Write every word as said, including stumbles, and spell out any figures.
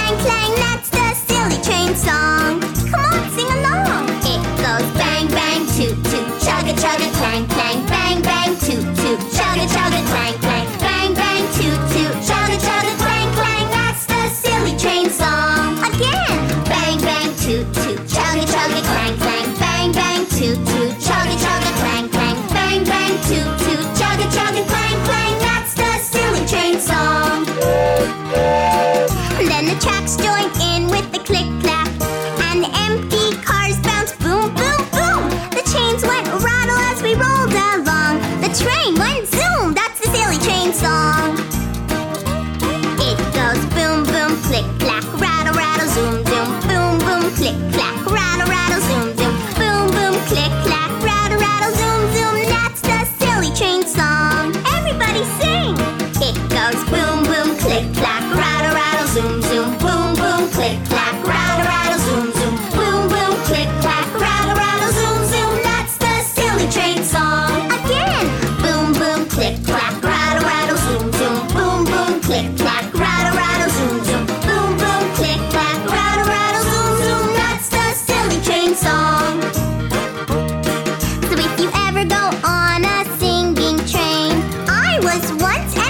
clang, clang, that's the silly train song. Come on, sing along. It goes bang, bang, toot, toot, chugga, chugga, clang, clang, bang, bang, toot, toot, chugga, chugga, clang, clang, bang, bang, toot, toot, chugga, chugga, clang, clang, that's the silly train song. Again, bang, bang, toot, toot, chugga, chugga, clang, clang, bang, bang, toot, toot, chugga, chugga, clang, clang, bang, bang, toot, toot, chugga, chugga, clang, clang, that's the silly train song. Then the tracks join in with the click clack, and the empty cars bounce boom, boom, boom. The chains went rattle as we rolled along. The train went zoom, that's the silly train song. It goes boom, boom, click clack, rattle, rattle, zoom, zoom, boom, boom, click clack, rattle, rattle, zoom, zoom, boom, boom, click clack, rattle, rattle, zoom, zoom. That's the silly train song. Everybody sing. It goes boom, boom, click clack, rattle, rattle, zoom, zoom, boom, boom, click clack, rattle, rattle, zoom, zoom, boom, boom, click clack, rattle, rattle, zoom, zoom. That's the silly train song. Again, boom, boom, click clack, rattle, rattle, zoom, zoom, boom, boom, click clack, rattle, rattle, zoom, zoom, boom, boom, click clack, rattle, rattle, zoom, zoom. That's the silly train song. So if you ever go on a singing train, I was once